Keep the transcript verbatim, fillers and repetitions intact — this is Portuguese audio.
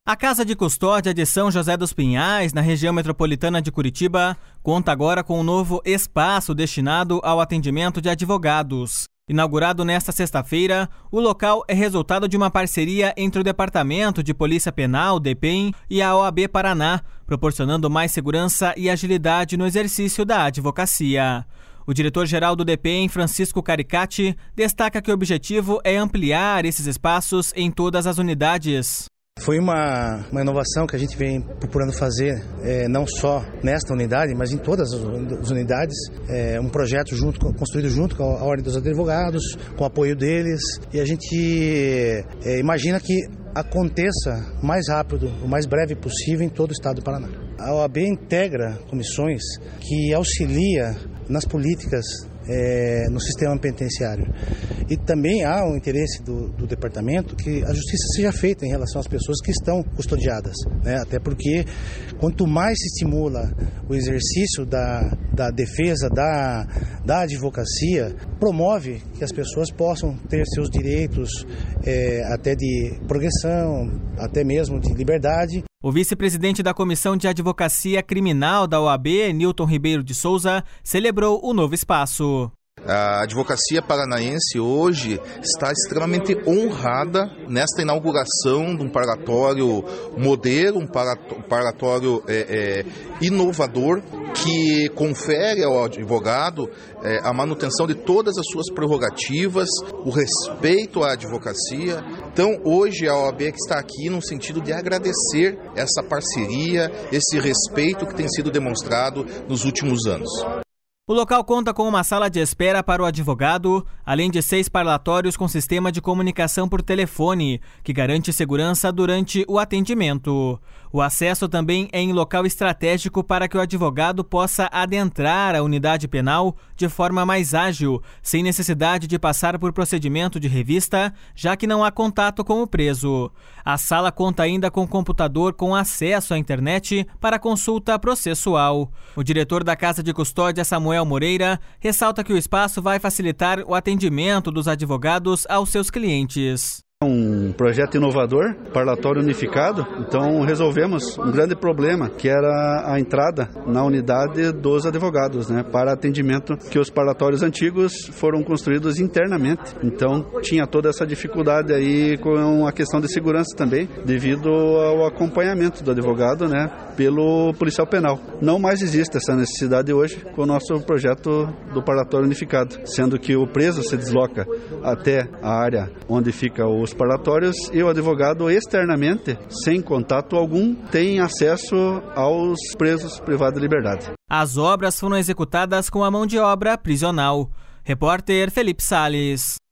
A Casa de Custódia de São José dos Pinhais, na região metropolitana de Curitiba, conta agora com um novo espaço destinado ao atendimento de advogados. Inaugurado nesta sexta-feira, o local é resultado de uma parceria entre o Departamento de Polícia Penal, DEPEN, e a O A B Paraná, proporcionando mais segurança e agilidade no exercício da advocacia. O diretor-geral do DEPEN, Francisco Caricati, destaca que o objetivo é ampliar esses espaços em todas as unidades. Foi uma, uma inovação que a gente vem procurando fazer, é, não só nesta unidade, mas em todas as unidades. É um projeto junto, construído junto com a Ordem dos Advogados, com o apoio deles. E a gente é, imagina que aconteça mais rápido, o mais breve possível em todo o estado do Paraná. A O A B integra comissões que auxilia nas políticas É, no sistema penitenciário. E também há um interesse do, do departamento que a justiça seja feita em relação às pessoas que estão custodiadas, né? Até porque quanto mais se estimula o exercício da, da defesa, da, da advocacia, promove que as pessoas possam ter seus direitos é, até de progressão, até mesmo de liberdade. O vice-presidente da Comissão de Advocacia Criminal da O A B, Nilton Ribeiro de Souza, celebrou o novo espaço. A advocacia paranaense hoje está extremamente honrada nesta inauguração de um parlatório modelo, um parlatório é, é, inovador, que confere ao advogado é, a manutenção de todas as suas prerrogativas, o respeito à advocacia. Então, hoje a O A B que está aqui no sentido de agradecer essa parceria, esse respeito que tem sido demonstrado nos últimos anos. O local conta com uma sala de espera para o advogado, além de seis parlatórios com sistema de comunicação por telefone, que garante segurança durante o atendimento. O acesso também é em local estratégico para que o advogado possa adentrar a unidade penal de forma mais ágil, sem necessidade de passar por procedimento de revista, já que não há contato com o preso. A sala conta ainda com computador com acesso à internet para consulta processual. O diretor da Casa de Custódia, Samuel Moreira, ressalta que o espaço vai facilitar o atendimento dos advogados aos seus clientes. Um projeto inovador, parlatório unificado, então resolvemos um grande problema, que era a entrada na unidade dos advogados, né, para atendimento, que os parlatórios antigos foram construídos internamente, então tinha toda essa dificuldade aí com a questão de segurança também, devido ao acompanhamento do advogado, né, pelo policial penal. Não mais existe essa necessidade hoje com o nosso projeto do parlatório unificado, sendo que o preso se desloca até a área onde fica os parlatórios e o advogado externamente, sem contato algum, tem acesso aos presos privados de liberdade. As obras foram executadas com a mão de obra prisional. Repórter Felipe Salles.